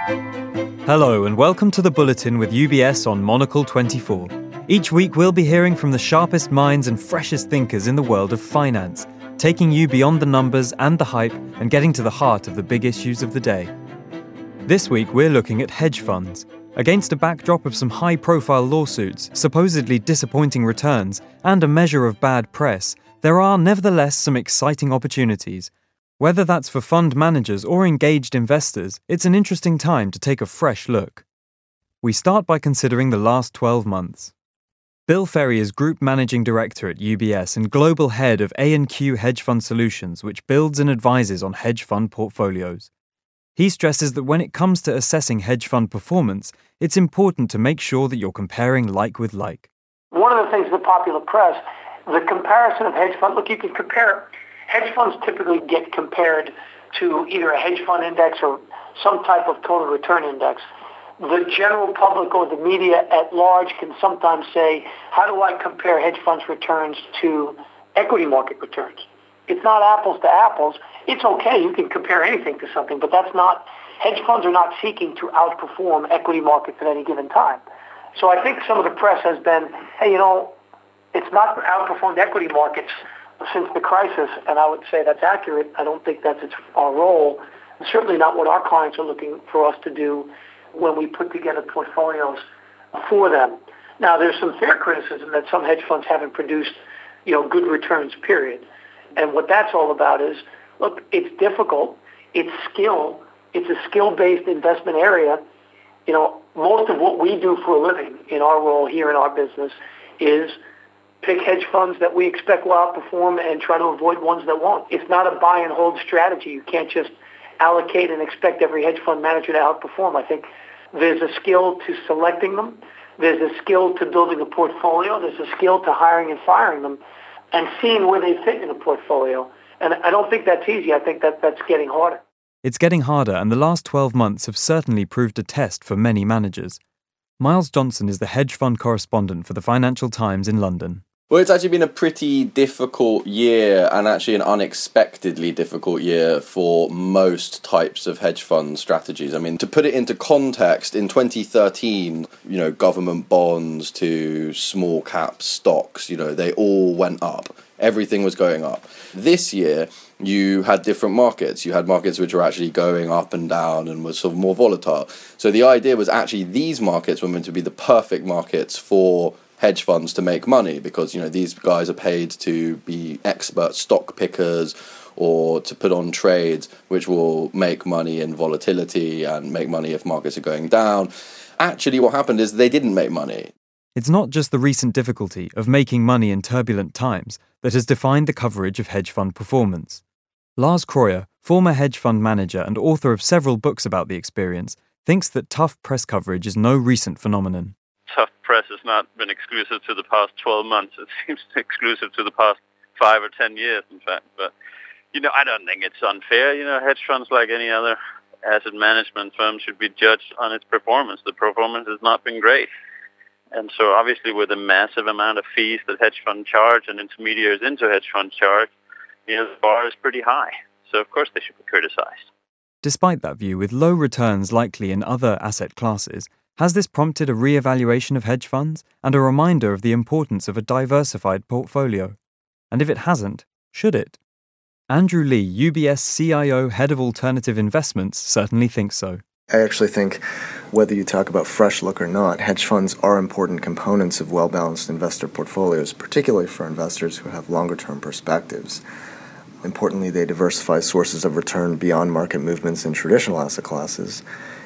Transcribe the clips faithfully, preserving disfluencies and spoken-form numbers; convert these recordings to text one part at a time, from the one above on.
Hello and welcome to the Bulletin with U B S on Monocle twenty-four. Each week we'll be hearing from the sharpest minds and freshest thinkers in the world of finance, taking you beyond the numbers and the hype and getting to the heart of the big issues of the day. This week we're looking at hedge funds. Against a backdrop of some high-profile lawsuits, supposedly disappointing returns, and a measure of bad press, there are nevertheless some exciting opportunities. Whether that's for fund managers or engaged investors, it's an interesting time to take a fresh look. We start by considering the last twelve months. Bill Ferry is Group Managing Director at U B S and Global Head of A and Q Hedge Fund Solutions, which builds and advises on hedge fund portfolios. He stresses that when it comes to assessing hedge fund performance, it's important to make sure that you're comparing like with like. One of the things in the popular press, the comparison of hedge funds, look, you can compare, hedge funds typically get compared to either a hedge fund index or some type of total return index. The general public or the media at large can sometimes say, how do I compare hedge funds returns to equity market returns? It's not apples to apples. It's okay, you can compare anything to something, but that's not, hedge funds are not seeking to outperform equity markets at any given time. So I think some of the press has been, hey, you know, it's not outperformed equity markets since the crisis, and I would say that's accurate. I don't think that's its, our role, and certainly not what our clients are looking for us to do when we put together portfolios for them. Now, there's some fair criticism that some hedge funds haven't produced, you know, good returns, period. And what that's all about is, look, it's difficult, it's skill, it's a skill-based investment area. You know, most of what we do for a living in our role here in our business is pick hedge funds that we expect will outperform and try to avoid ones that won't. It's not a buy and hold strategy. You can't just allocate and expect every hedge fund manager to outperform. I think there's a skill to selecting them. There's a skill to building a portfolio. There's a skill to hiring and firing them and seeing where they fit in a portfolio. And I don't think that's easy. I think that that's getting harder. It's getting harder, and the last twelve months have certainly proved a test for many managers. Miles Johnson is the hedge fund correspondent for the Financial Times in London. Well, it's actually been a pretty difficult year, and actually an unexpectedly difficult year for most types of hedge fund strategies. I mean, to put it into context, in twenty thirteen, you know, government bonds to small cap stocks, you know, they all went up. Everything was going up. This year, you had different markets. You had markets which were actually going up and down and were sort of more volatile. So the idea was actually these markets were meant to be the perfect markets for hedge funds to make money, because, you know, these guys are paid to be expert stock pickers or to put on trades which will make money in volatility and make money if markets are going down. Actually, what happened is they didn't make money. It's not just the recent difficulty of making money in turbulent times that has defined the coverage of hedge fund performance. Lars Kreuer, former hedge fund manager and author of several books about the experience, thinks that tough press coverage is no recent phenomenon. Tough press has not been exclusive to the past twelve months. It seems exclusive to the past five or ten years, in fact. But, you know, I don't think it's unfair. You know, hedge funds, like any other asset management firm, should be judged on its performance. The performance has not been great. And so obviously with the massive amount of fees that hedge funds charge and intermediaries into hedge funds charge, you know, the bar is pretty high. So of course they should be criticized. Despite that view, with low returns likely in other asset classes, has this prompted a re-evaluation of hedge funds and a reminder of the importance of a diversified portfolio? And if it hasn't, should it? Andrew Lee, U B S C I O Head of Alternative Investments, certainly thinks so. I actually think whether you talk about fresh look or not, hedge funds are important components of well-balanced investor portfolios, particularly for investors who have longer-term perspectives. Importantly, they diversify sources of return beyond market movements in traditional asset classes,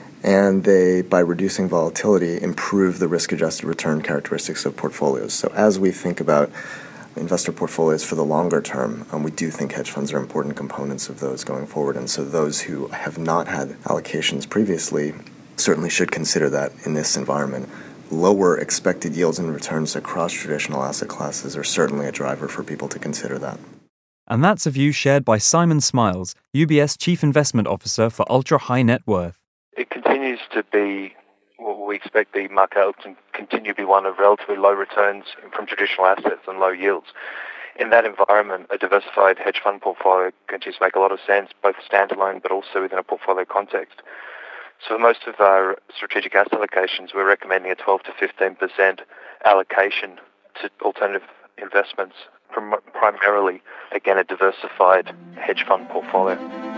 and they, by reducing volatility, improve the risk-adjusted return characteristics of portfolios. So as we think about investor portfolios for the longer term, um, we do think hedge funds are important components of those going forward. And so those who have not had allocations previously certainly should consider that in this environment. Lower expected yields and returns across traditional asset classes are certainly a driver for people to consider that. And that's a view shared by Simon Smiles, U B S Chief Investment Officer for Ultra High Net Worth. It continues to be, well, we expect the market to continue to be one of relatively low returns from traditional assets and low yields. In that environment, a diversified hedge fund portfolio continues to make a lot of sense, both standalone but also within a portfolio context. So for most of our strategic asset allocations, we're recommending a twelve to fifteen percent allocation to alternative investments, prim- primarily, again, a diversified hedge fund portfolio.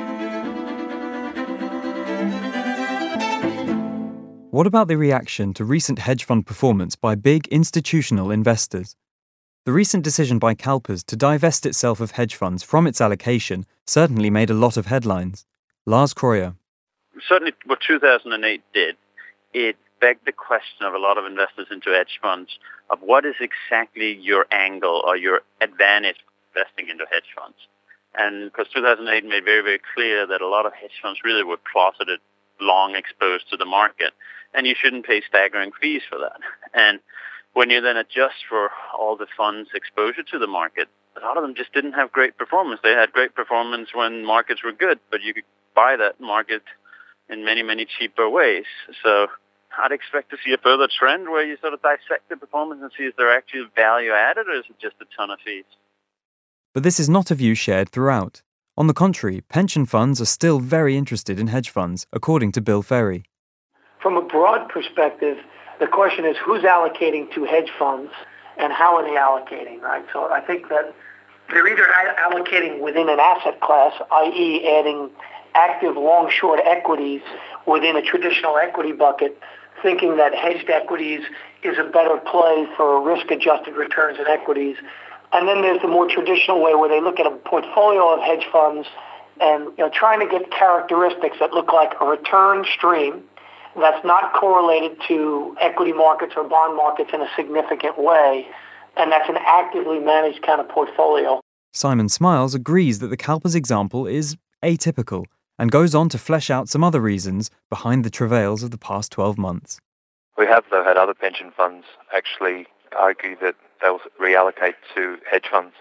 What about the reaction to recent hedge fund performance by big institutional investors? The recent decision by CalPERS to divest itself of hedge funds from its allocation certainly made a lot of headlines. Lars Kroyer. Certainly what two thousand eight did, it begged the question of a lot of investors into hedge funds of what is exactly your angle or your advantage investing into hedge funds. And because two thousand eight made very, very clear that a lot of hedge funds really were closeted, long exposed to the market, and you shouldn't pay staggering fees for that. And when you then adjust for all the funds' exposure to the market, a lot of them just didn't have great performance. They had great performance when markets were good, but you could buy that market in many, many cheaper ways. So I'd expect to see a further trend where you sort of dissect the performance and see is there actually value added or is it just a ton of fees? But this is not a view shared throughout. On the contrary, pension funds are still very interested in hedge funds, according to Bill Ferry. From a broad perspective, the question is who's allocating to hedge funds and how are they allocating, right? So I think that they're either allocating within an asset class, that is adding active long-short equities within a traditional equity bucket, thinking that hedged equities is a better play for risk-adjusted returns in equities. And then there's the more traditional way where they look at a portfolio of hedge funds and you know, trying to get characteristics that look like a return stream that's not correlated to equity markets or bond markets in a significant way, and that's an actively managed kind of portfolio. Simon Smiles agrees that the CalPERS example is atypical and goes on to flesh out some other reasons behind the travails of the past twelve months. We have, though, had other pension funds actually argue that they'll reallocate to hedge funds.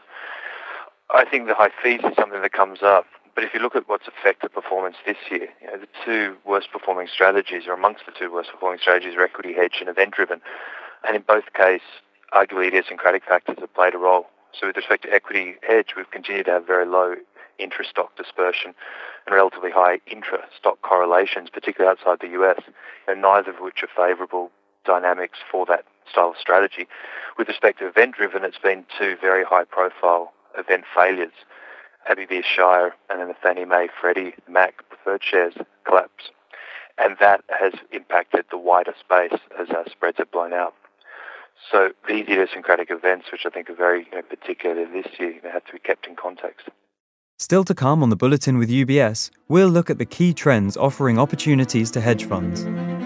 I think the high fees is something that comes up, but if you look at what's affected performance this year, you know, the two worst performing strategies, or amongst the two worst performing strategies, are equity hedge and event-driven. And in both cases, arguably idiosyncratic factors have played a role. So with respect to equity hedge, we've continued to have very low intra-stock dispersion and relatively high intra-stock correlations, particularly outside the U S, and neither of which are favourable dynamics for that style of strategy. With respect to event-driven, it's been two very high-profile event failures, Abbey v. Shire and then the Fannie Mae Freddie Mac preferred shares collapse. And that has impacted the wider space as our spreads have blown out. So these idiosyncratic events, which I think are very you know, particular this year, they have to be kept in context. Still to come on the Bulletin with U B S, we'll look at the key trends offering opportunities to hedge funds.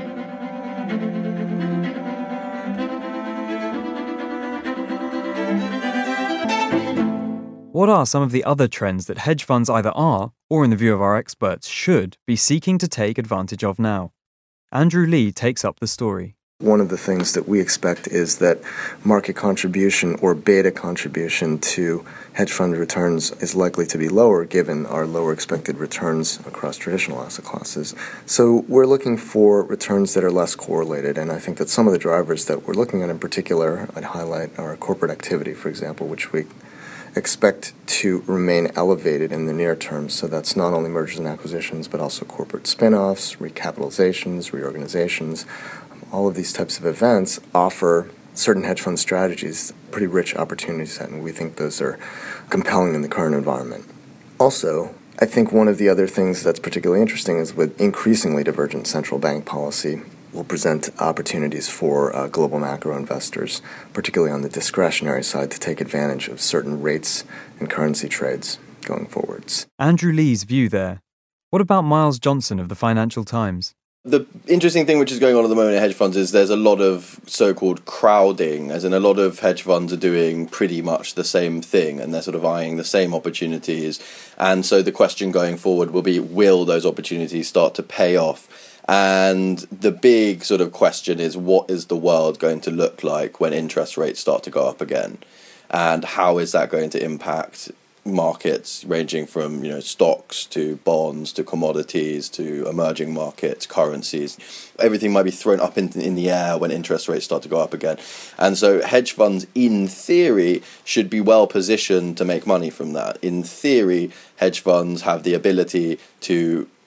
What are some of the other trends that hedge funds either are, or in the view of our experts, should be seeking to take advantage of now? Andrew Lee takes up the story. One of the things that we expect is that market contribution or beta contribution to hedge fund returns is likely to be lower given our lower expected returns across traditional asset classes. So we're looking for returns that are less correlated, and I think that some of the drivers that we're looking at in particular, I'd highlight our corporate activity, for example, which we expect to remain elevated in the near term. So that's not only mergers and acquisitions, but also corporate spin-offs, recapitalizations, reorganizations. All of these types of events offer certain hedge fund strategies pretty rich opportunities, and we think those are compelling in the current environment. Also, I think one of the other things that's particularly interesting is with increasingly divergent central bank policy will present opportunities for uh, global macro investors, particularly on the discretionary side, to take advantage of certain rates and currency trades going forwards. Andrew Lee's view there. What about Miles Johnson of the Financial Times? The interesting thing which is going on at the moment in hedge funds is there's a lot of so-called crowding, as in a lot of hedge funds are doing pretty much the same thing and they're sort of eyeing the same opportunities. And so the question going forward will be, will those opportunities start to pay off? And the big sort of question is, what is the world going to look like when interest rates start to go up again? And how is that going to impact markets ranging from, you know, stocks to bonds to commodities to emerging markets, currencies? Everything might be thrown up in, in the air when interest rates start to go up again. And so hedge funds, in theory, should be well positioned to make money from that. In theory, hedge funds have the ability to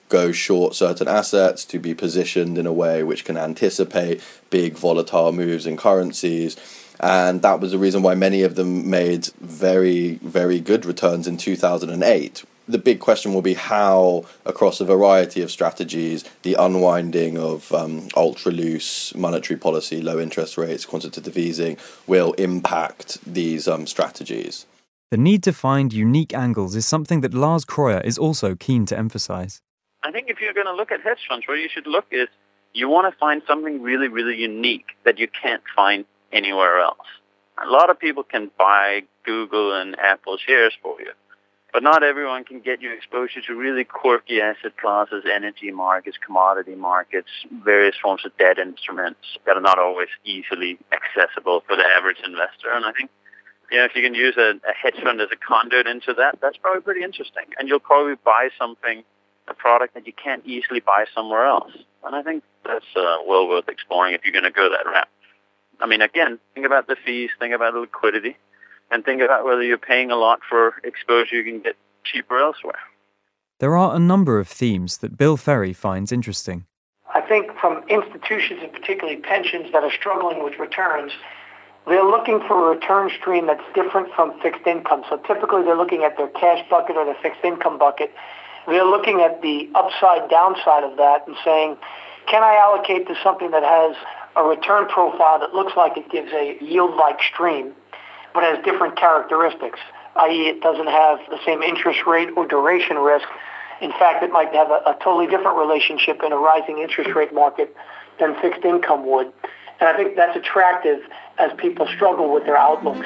go short certain assets, to be positioned in a way which can anticipate big volatile moves in currencies. And that was the reason why many of them made very, very good returns in two thousand eight. The big question will be how, across a variety of strategies, the unwinding of um, ultra-loose monetary policy, low interest rates, quantitative easing, will impact these um, strategies. The need to find unique angles is something that Lars Kreuer is also keen to emphasize. I think if you're going to look at hedge funds, where you should look is you want to find something really, really unique that you can't find anywhere else. A lot of people can buy Google and Apple shares for you, but not everyone can get you exposure to really quirky asset classes, energy markets, commodity markets, various forms of debt instruments that are not always easily accessible for the average investor. And I think, you know, if you can use a, a hedge fund as a conduit into that, that's probably pretty interesting. And you'll probably buy something, a product that you can't easily buy somewhere else. And I think that's uh, well worth exploring if you're going to go that route. I mean, again, think about the fees, think about the liquidity, and think about whether you're paying a lot for exposure you can get cheaper elsewhere. There are a number of themes that Bill Ferry finds interesting. I think from institutions, and particularly pensions, that are struggling with returns, they're looking for a return stream that's different from fixed income. So typically they're looking at their cash bucket or their fixed income bucket. They're looking at the upside, downside of that and saying, can I allocate to something that has a return profile that looks like it gives a yield-like stream, but has different characteristics, that is it doesn't have the same interest rate or duration risk. In fact, it might have a, a totally different relationship in a rising interest rate market than fixed income would. And I think that's attractive as people struggle with their outlooks.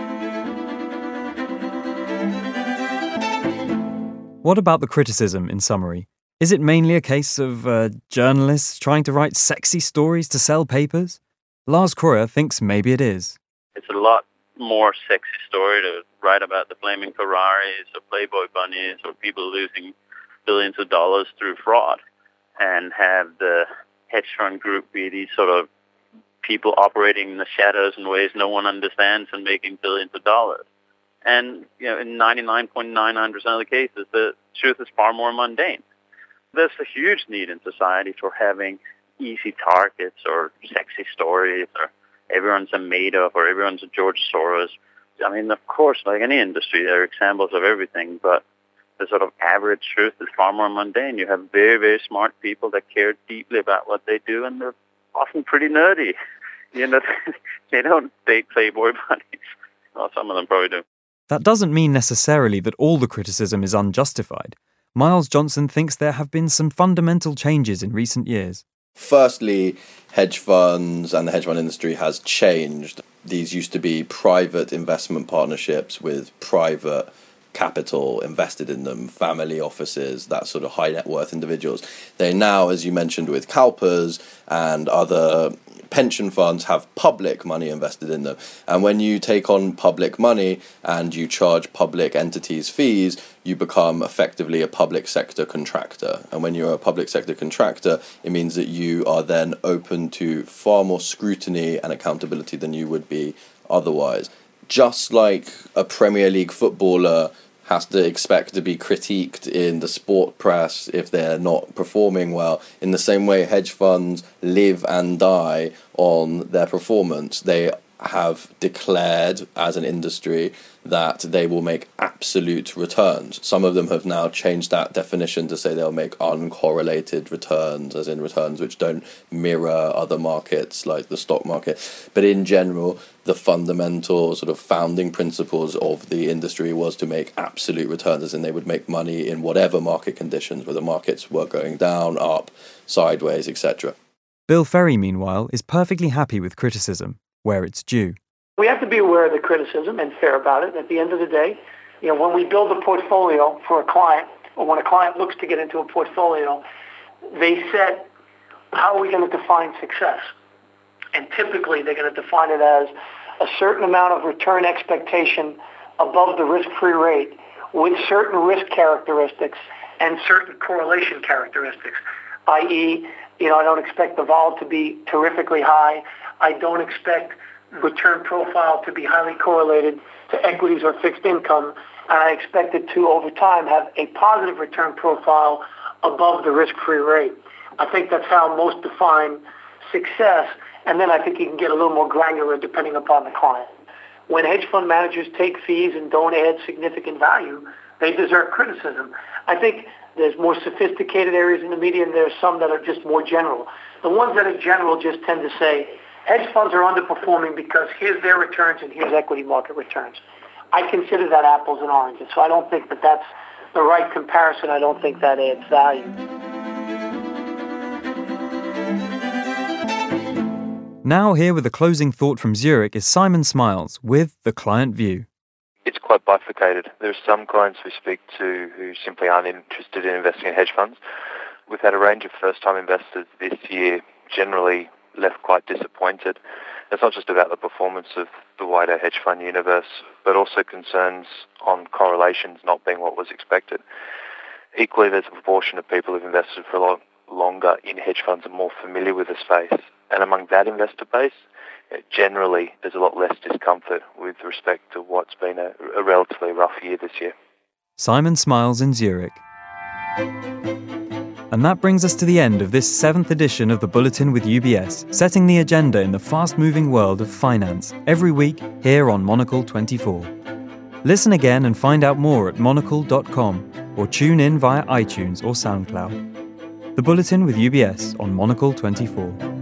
What about the criticism, in summary? Is it mainly a case of uh, journalists trying to write sexy stories to sell papers? Lars Kreuer thinks maybe it is. It's a lot more sexy story to write about the flaming Ferraris or Playboy bunnies or people losing billions of dollars through fraud, and have the hedge fund group be these sort of people operating in the shadows in ways no one understands and making billions of dollars. And, you know, in ninety-nine point nine nine percent of the cases, the truth is far more mundane. There's a huge need in society for having easy targets or sexy stories or everyone's a Madoff or everyone's a George Soros. I mean, of course, like any industry, there are examples of everything, but the sort of average truth is far more mundane. You have very, very smart people that care deeply about what they do, and they're often pretty nerdy. You know, they don't date Playboy bunnies. Well, some of them probably do. That doesn't mean necessarily that all the criticism is unjustified. Miles Johnson thinks there have been some fundamental changes in recent years. Firstly, hedge funds and the hedge fund industry has changed. These used to be private investment partnerships with private capital invested in them, family offices, that sort of high net worth individuals. They now, as you mentioned with CalPERS and other pension funds, have public money invested in them. And when you take on public money and you charge public entities fees, you become effectively a public sector contractor. And when you're a public sector contractor, it means that you are then open to far more scrutiny and accountability than you would be otherwise. Just like a Premier League footballer has to expect to be critiqued in the sport press if they're not performing well, in the same way hedge funds live and die on their performance. They have declared as an industry that they will make absolute returns. Some of them have now changed that definition to say they'll make uncorrelated returns, as in returns which don't mirror other markets like the stock market. But in general, the fundamental sort of founding principles of the industry was to make absolute returns, as in they would make money in whatever market conditions, whether markets were going down, up, sideways, et cetera. Bill Ferry, meanwhile, is perfectly happy with criticism where it's due. We have to be aware of the criticism and fair about it. At the end of the day, you know, when we build a portfolio for a client, or when a client looks to get into a portfolio, they set how are we going to define success. And typically they're going to define it as a certain amount of return expectation above the risk-free rate with certain risk characteristics and certain correlation characteristics, that is, you know, I don't expect the vol to be terrifically high. I don't expect return profile to be highly correlated to equities or fixed income, and I expect it to, over time, have a positive return profile above the risk-free rate. I think that's how most define success, and then I think you can get a little more granular depending upon the client. When hedge fund managers take fees and don't add significant value, they deserve criticism. I think there's more sophisticated areas in the media, and there's some that are just more general. The ones that are general just tend to say, hedge funds are underperforming because here's their returns and here's equity market returns. I consider that apples and oranges, so I don't think that that's the right comparison. I don't think that adds value. Now here with a closing thought from Zurich is Simon Smiles with The Client View. It's quite bifurcated. There are some clients we speak to who simply aren't interested in investing in hedge funds. We've had a range of first-time investors this year generally left quite disappointed. It's not just about the performance of the wider hedge fund universe, but also concerns on correlations not being what was expected. Equally, there's a proportion of people who've invested for a lot longer in hedge funds and more familiar with the space. And among that investor base, generally there's a lot less discomfort with respect to what's been a, a relatively rough year this year. Simon Smiles in Zurich. And that brings us to the end of this seventh edition of the Bulletin with U B S, setting the agenda in the fast-moving world of finance, every week here on Monocle twenty-four. Listen again and find out more at monocle dot com or tune in via iTunes or SoundCloud. The Bulletin with U B S on Monocle twenty-four.